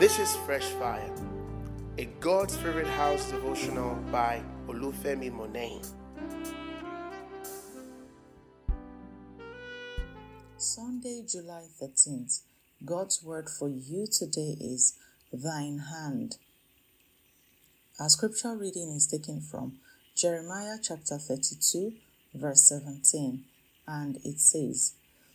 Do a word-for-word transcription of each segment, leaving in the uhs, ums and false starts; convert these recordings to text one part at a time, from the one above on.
This is Fresh Fire, a God's Favorite House devotional by Olufemi Monet. Sunday, July thirteenth. God's word for you today is thine hand. Our scripture reading is taken from Jeremiah chapter thirty-two, verse seventeen, and it says,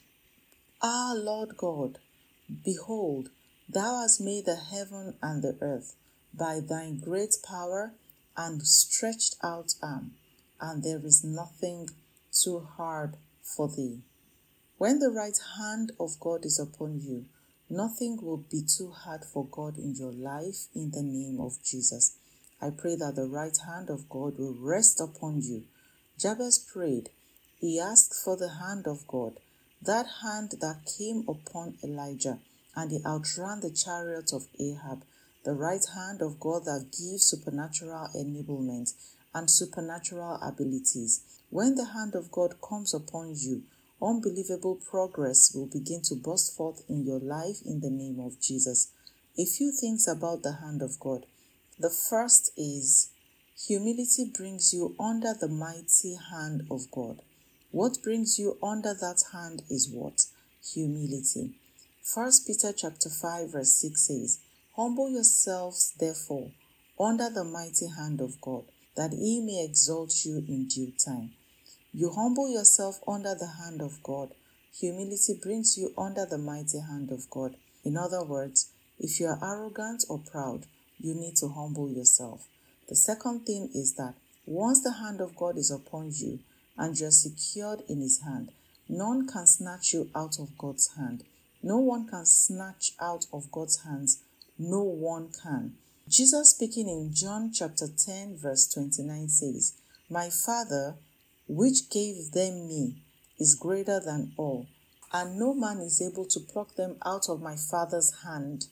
Ah, Lord God, behold, thou hast made the heaven and the earth by thy great power and stretched out arm, and there is nothing too hard for thee. When the right hand of God is upon you, nothing will be too hard for God in your life in the name of Jesus. I pray that the right hand of God will rest upon you. Jabez prayed. He asked for the hand of God, that hand that came upon Elijah, and he outran the chariot of Ahab, the right hand of God that gives supernatural enablement and supernatural abilities. When the hand of God comes upon you, unbelievable progress will begin to burst forth in your life in the name of Jesus. A few things about the hand of God. The first is humility brings you under the mighty hand of God. What brings you under that hand is what? Humility. First Peter chapter five verse six says, Humble yourselves therefore under the mighty hand of God, that he may exalt you in due time. You humble yourself under the hand of God. Humility brings you under the mighty hand of God. In other words, if you are arrogant or proud, you need to humble yourself. The second thing is that once the hand of God is upon you and you are secured in his hand, none can snatch you out of God's hand. No one can snatch out of God's hands. No one can. Jesus speaking in John chapter ten verse twenty-nine says, My Father, which gave them me, is greater than all, and no man is able to pluck them out of my Father's hand.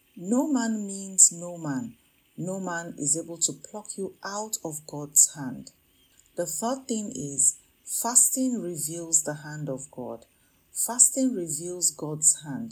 No man means no man. No man is able to pluck you out of God's hand. The third thing is fasting reveals the hand of God. Fasting reveals God's hand.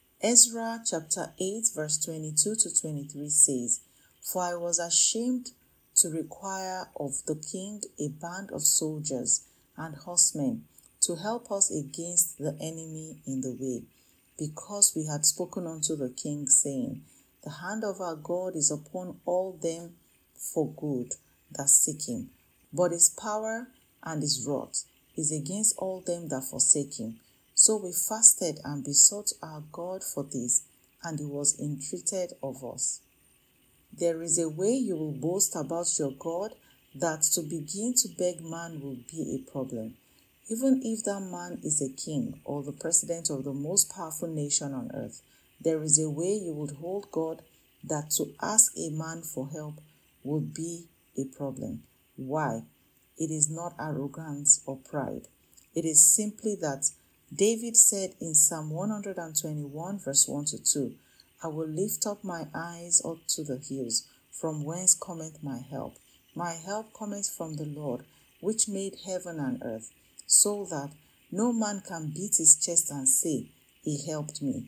Ezra chapter eight verse twenty-two to twenty-three says, For I was ashamed to require of the king a band of soldiers and horsemen to help us against the enemy in the way, because we had spoken unto the king, saying, The hand of our God is upon all them for good that seek him, but his power and his wrath is against all them that forsake him. So we fasted and besought our God for this, and he was entreated of us. There is a way you will boast about your God that to begin to beg man will be a problem. Even if that man is a king or the president of the most powerful nation on earth, there is a way you would hold God that to ask a man for help would be a problem. Why? It is not arrogance or pride. It is simply that David said in Psalm one twenty-one verse one to two, I will lift up my eyes up to the hills, from whence cometh my help. My help cometh from the Lord, which made heaven and earth, so that no man can beat his chest and say, He helped me.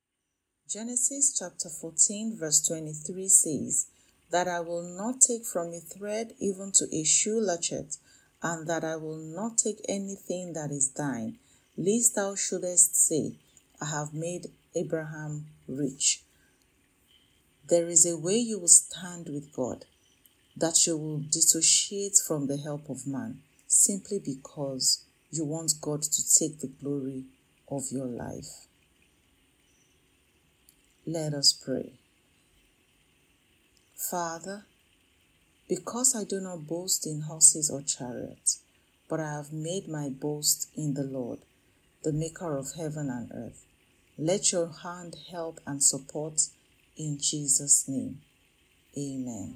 Genesis chapter fourteen verse twenty-three says, That I will not take from a thread even to a shoe latchet, and that I will not take anything that is thine, lest thou shouldest say, I have made Abraham rich. There is a way you will stand with God, that you will dissociate from the help of man, simply because you want God to take the glory of your life. Let us pray. Father, because I do not boast in horses or chariots, but I have made my boast in the Lord, the maker of heaven and earth. Let your hand help and support in Jesus' name. Amen.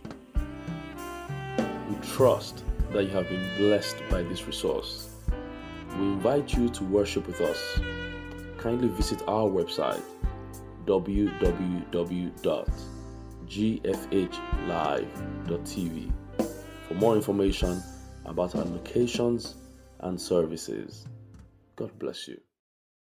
We trust that you have been blessed by this resource. We invite you to worship with us. Kindly visit our website, w w w dot g f h live dot t v, for more information about our locations and services. God bless you.